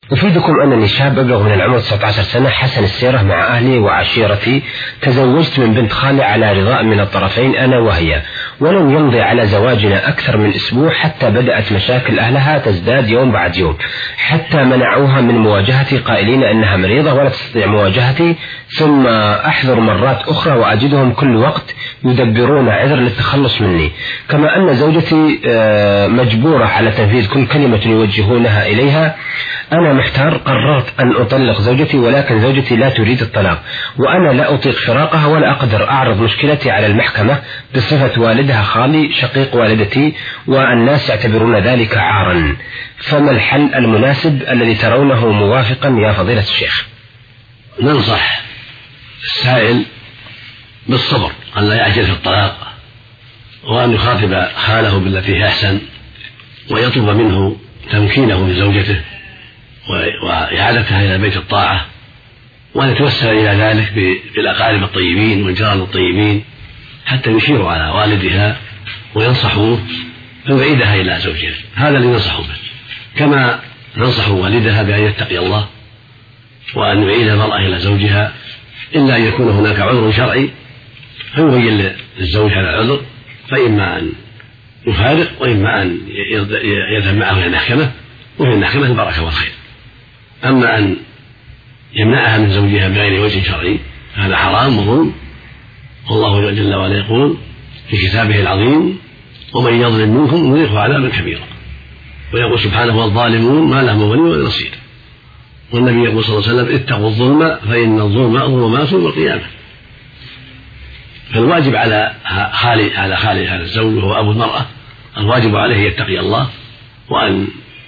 أفيدكم أنني شاب أبلغ من العمر 19 سنة، حسن السيرة مع أهلي وعشيرتي. تزوجت من بنت خالي على رضاء من الطرفين أنا وهي، ولم يمضي على زواجنا أكثر من أسبوع حتى بدأت مشاكل أهلها تزداد يوم بعد يوم، حتى منعوها من مواجهتي قائلين أنها مريضة ولا تستطيع مواجهتي. ثم أحضر مرات أخرى وأجدهم كل وقت يدبرون عذر للتخلص مني، كما أن زوجتي مجبورة على تنفيذ كل كلمة يوجهونها إليها. أنا محتار، قررت أن أطلق زوجتي، ولكن زوجتي لا تريد الطلاق، وأنا لا أطيق فراقها ولا أقدر أعرض مشكلتي على المحكمة بصفة والدها خالي شقيق والدتي، والناس يعتبرون ذلك عارا. فما الحل المناسب الذي ترونه موافقا يا فضيلة الشيخ؟ ننصح السائل بالصبر، أن لا يعجل في الطلاق، وأن يخاطب خاله بالتي هي أحسن، ويطلب منه تمكينه من زوجته وإعادتها إلى بيت الطاعة، وأن يتوسل إلى ذلك بالأقارب الطيبين والجيران الطيبين حتى يشيروا على والدها وينصحوه فيعيدها إلى زوجها. هذا اللي ننصحه به، كما ننصح والدها بأن يتقي الله وأن يعيد المرأة إلى زوجها، إلا أن يكون هناك عذر شرعي فيبين للزوج هذا العذر، فإما أن يفارق وإما أن يذهب معه إلى المحكمة، وفي المحكمة البركة والخير. أما أن يمنعها من زوجها بغير وجه شرعي هذا حرام وظلم، والله جل وعلا يقول في كتابه العظيم: ومن يظلم منكم نذقه عذابا كبيرا. ويقول سبحانه: والظالمون ما لهم ولي ولا نصير. والنبي يقول صلى الله عليه وسلم: اتقوا الظلم فإن الظلم ظلمات يوم القيامة. فالواجب على خالي هذا الزوج وهو أبو المرأة، الواجب عليه يتقي الله، وأن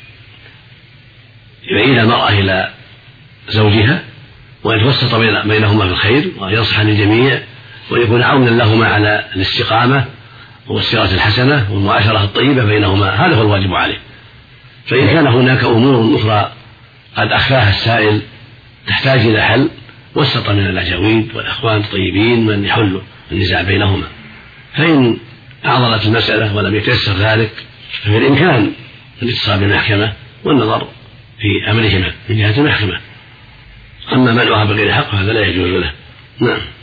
يعيد المرأة إلى زوجها، وأن يتوسط بينهما في الخير، وأن ينصح للجميع، ويكون عونا لهما على الاستقامة والسيرة الحسنة والمعاشرة الطيبة بينهما. هذا هو الواجب عليه. فإن كان هناك أمور أخرى قد أخفاها السائل تحتاج إلى حل، وسط من الأجاويد والأخوان الطيبين من يحل النزاع بينهما. فإن أعضلت المسألة ولم يتيسر ذلك ففي الإمكان الاتصال بالمحكمة والنظر في أمرهما من جهة المحكمة. أما منعها بغير حق فهذا لا يجوز له. نعم.